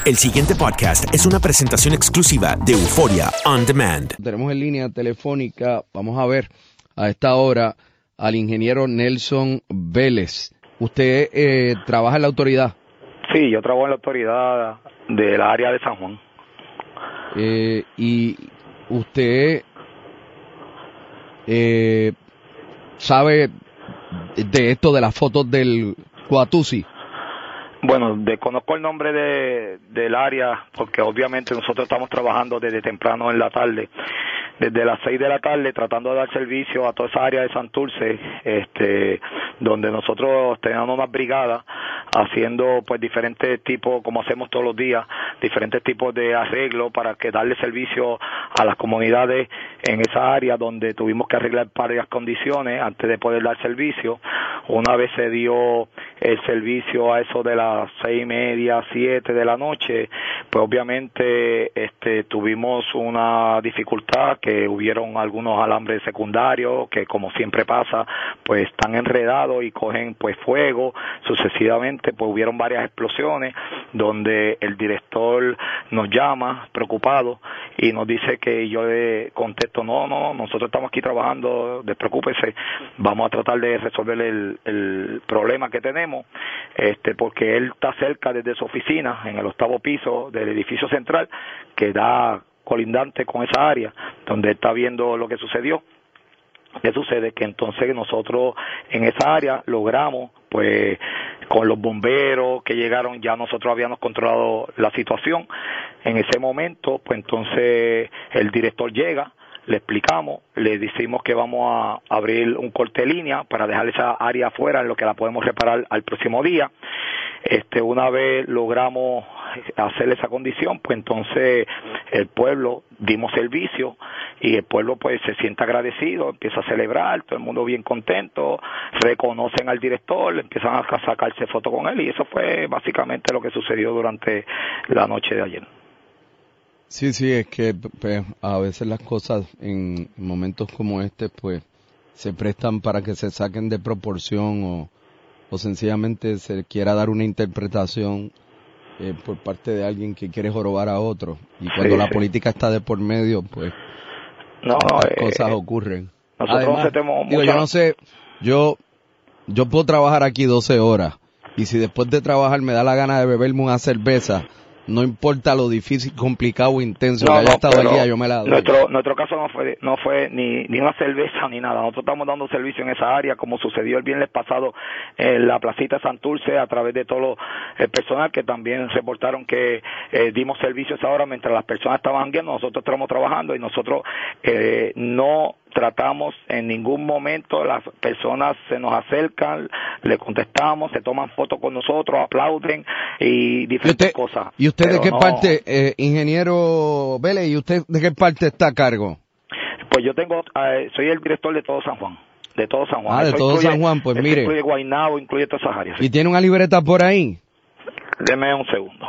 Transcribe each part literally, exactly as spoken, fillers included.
El siguiente podcast es una presentación exclusiva de Euforia On Demand. Tenemos en línea telefónica, vamos a ver a esta hora, al ingeniero Nelson Vélez. ¿Usted eh, trabaja en la autoridad? Sí, yo trabajo en la autoridad del área de San Juan. Eh, y usted eh, sabe de esto de las fotos del Coatusi. Bueno, desconozco el nombre de, del área porque obviamente nosotros estamos trabajando desde temprano en la tarde, desde las seis de la tarde tratando de dar servicio a toda esa área de Santurce, este, donde nosotros tenemos una brigada haciendo pues diferentes tipos, como hacemos todos los días, diferentes tipos de arreglos para que darle servicio a las comunidades en esa área donde tuvimos que arreglar varias condiciones antes de poder dar servicio. Una vez se dio el servicio a eso de las seis y media, siete de la noche, pues obviamente este tuvimos una dificultad, que hubieron algunos alambres secundarios que, como siempre pasa, pues están enredados y cogen pues fuego. Sucesivamente pues hubieron varias explosiones donde el director nos llama preocupado y nos dice que yo le contesto, no, no, nosotros estamos aquí trabajando, despreocúpese, vamos a tratar de resolver el, el problema que tenemos, este porque él está cerca desde su oficina en el octavo piso del edificio central que da colindante con esa área donde está viendo lo que sucedió. ¿Qué sucede? Que entonces nosotros en esa área logramos, pues con los bomberos que llegaron, ya nosotros habíamos controlado la situación. En ese momento, pues entonces el director llega, le explicamos, le decimos que vamos a abrir un corte de línea para dejar esa área afuera en lo que la podemos reparar al próximo día. Este, una vez logramos hacer esa condición, pues entonces el pueblo dimos servicio y el pueblo pues se siente agradecido, empieza a celebrar, todo el mundo bien contento, reconocen al director, empiezan a sacarse fotos con él y eso fue básicamente lo que sucedió durante la noche de ayer. Sí, sí, es que pues, a veces las cosas en momentos como este pues se prestan para que se saquen de proporción o, o sencillamente se quiera dar una interpretación eh, por parte de alguien que quiere jorobar a otro. Y cuando sí, la sí. política está de por medio, pues no, estas eh, cosas ocurren. Nosotros Además, tenemos digo, mucha... yo no sé, yo, yo puedo trabajar aquí doce horas y si después de trabajar me da la gana de beberme una cerveza, no importa lo difícil, complicado o intenso no, que haya no, estado el día, yo me la doy. Nuestro, nuestro caso no fue no fue ni, ni una cerveza ni nada. Nosotros estamos dando servicio en esa área, como sucedió el viernes pasado en la placita de Santurce, a través de todo el personal que también reportaron que eh, dimos servicio a esa hora mientras las personas estaban viendo. Nosotros estamos trabajando y nosotros eh, no tratamos en ningún momento, las personas se nos acercan, le contestamos, se toman fotos con nosotros, aplauden y diferentes ¿Y usted, cosas. ¿Y usted de qué no, parte, eh, ingeniero Vélez, y usted de qué parte está a cargo? Pues yo tengo, eh, soy el director de todo San Juan, de todo San Juan. Ah, de eso todo incluye, San Juan, pues mire. Incluye Guaynabo, incluye todas esas áreas. ¿Y sí. tiene una libreta por ahí? Deme un segundo.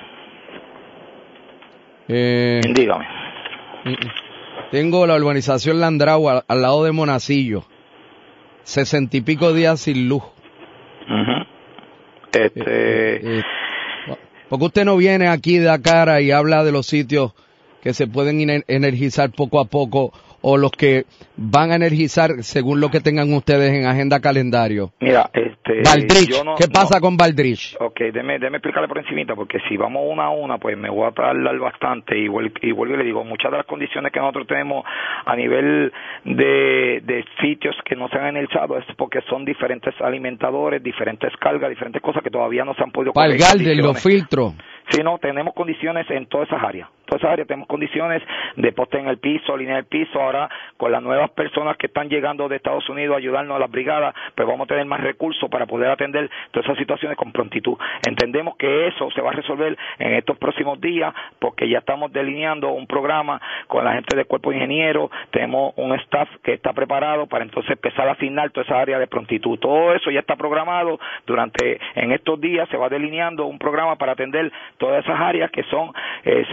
Eh, Dígame. Tengo la urbanización Landrau al, al lado de Monacillo. Sesenta y pico días sin luz. Uh-huh. Este... Eh, eh, eh, porque usted no viene aquí de cara y habla de los sitios que se pueden energizar poco a poco o los que van a energizar según lo que tengan ustedes en agenda calendario. Mira, este... Baldrich, yo no, ¿qué pasa no, con Baldrich? Ok, déme, déme explicarle por encimita, porque si vamos una a una, pues me voy a tardar bastante, y vuelvo, y vuelvo y le digo, muchas de las condiciones que nosotros tenemos a nivel de, de sitios que no se han energizado es porque son diferentes alimentadores, diferentes cargas, diferentes cosas que todavía no se han podido... Para el Galder, los filtros. Sí, no, tenemos condiciones en todas esas áreas. Todas esas áreas tenemos condiciones de poste en el piso, línea del piso. Ahora, con las nuevas personas que están llegando de Estados Unidos a ayudarnos a las brigadas, pues vamos a tener más recursos para poder atender todas esas situaciones con prontitud. Entendemos que eso se va a resolver en estos próximos días, porque ya estamos delineando un programa con la gente del cuerpo de ingenieros, tenemos un staff que está preparado para entonces empezar a asignar toda esa área de prontitud. Todo eso ya está programado. Durante, en estos días se va delineando un programa para atender todas esas áreas que son eh, esenciales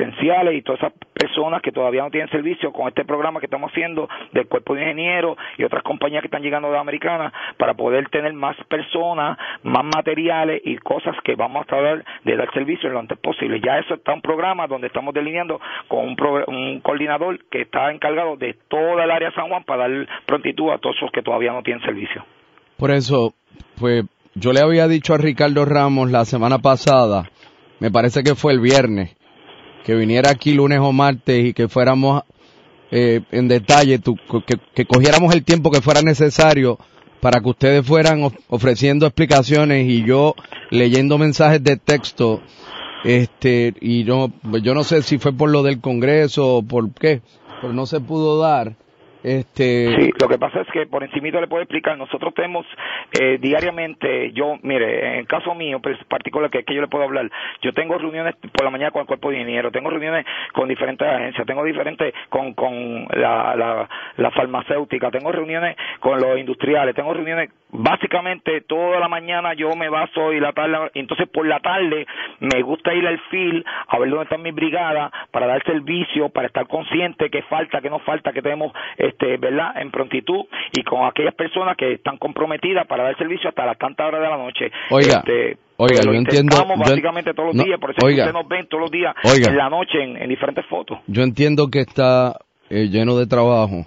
industriales y todas esas personas que todavía no tienen servicio con este programa que estamos haciendo del Cuerpo de Ingenieros y otras compañías que están llegando de Americana para poder tener más personas, más materiales y cosas que vamos a tratar de dar servicio lo antes posible. Ya eso está un programa donde estamos delineando con un, pro, un coordinador que está encargado de toda el área de San Juan para dar prontitud a todos los que todavía no tienen servicio. Por eso, pues yo le había dicho a Ricardo Ramos la semana pasada, me parece que fue el viernes, que viniera aquí lunes o martes y que fuéramos eh, en detalle, tu, que, que cogiéramos el tiempo que fuera necesario para que ustedes fueran of- ofreciendo explicaciones y yo leyendo mensajes de texto, este, y no, yo no sé si fue por lo del Congreso o por qué, pero no se pudo dar. Este... Sí, lo que pasa es que por encimito le puedo explicar, nosotros tenemos eh, diariamente, yo, mire, en el caso mío pues, particular que, que yo le puedo hablar, yo tengo reuniones por la mañana con el Cuerpo de Ingenieros, tengo reuniones con diferentes agencias, tengo diferentes con, con la, la, la farmacéutica, tengo reuniones con los industriales, tengo reuniones, básicamente toda la mañana yo me baso y la tarde, entonces por la tarde me gusta ir al field a ver dónde está mi brigada para dar servicio, para estar consciente que falta, que no falta, que tenemos este, ¿verdad?, en prontitud y con aquellas personas que están comprometidas para dar servicio hasta las tantas horas de la noche. Oiga, este, oiga, yo entiendo. básicamente yo, todos los no, días, por eso oiga, ustedes nos ven todos los días oiga, en la noche en, en diferentes fotos. Yo entiendo que está eh, lleno de trabajo,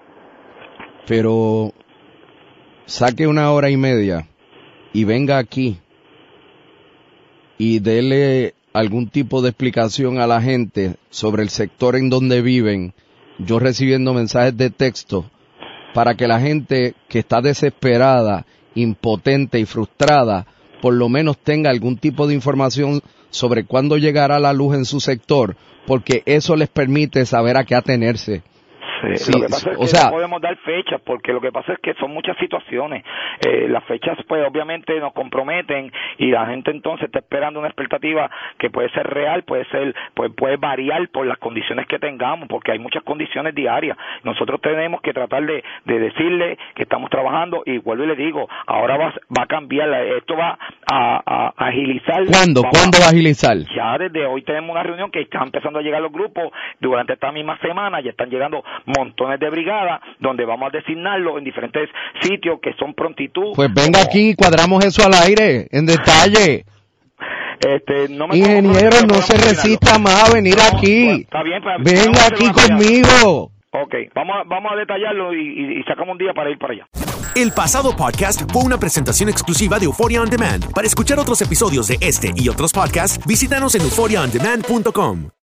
pero saque una hora y media y venga aquí y dele algún tipo de explicación a la gente sobre el sector en donde viven, yo recibiendo mensajes de texto, para que la gente que está desesperada, impotente y frustrada, por lo menos tenga algún tipo de información sobre cuándo llegará la luz en su sector, porque eso les permite saber a qué atenerse. Sí, Sí, lo que pasa es o que sea, no podemos dar fechas porque lo que pasa es que son muchas situaciones. Eh, las fechas pues obviamente nos comprometen y la gente entonces está esperando una expectativa que puede ser real, puede ser, pues puede variar por las condiciones que tengamos porque hay muchas condiciones diarias. Nosotros tenemos que tratar de, de decirle que estamos trabajando y vuelvo y le digo, ahora va, va a cambiar, esto va a, a, a agilizar. ¿Cuándo? Vamos, ¿Cuándo va a agilizar? Ya desde hoy tenemos una reunión que están empezando a llegar los grupos durante esta misma semana, ya están llegando montones de brigadas donde vamos a designarlos en diferentes sitios que son prontitud. Pues venga aquí y cuadramos eso al aire, en detalle. Este, no me Ingeniero, no se resista más a venir no, aquí. Bueno, está bien, pues, venga aquí conmigo. Ok, vamos a, vamos a detallarlo y, y, y sacamos un día para ir para allá. El pasado podcast fue una presentación exclusiva de Euphoria On Demand. Para escuchar otros episodios de este y otros podcasts, visítanos en euphoria on demand punto com.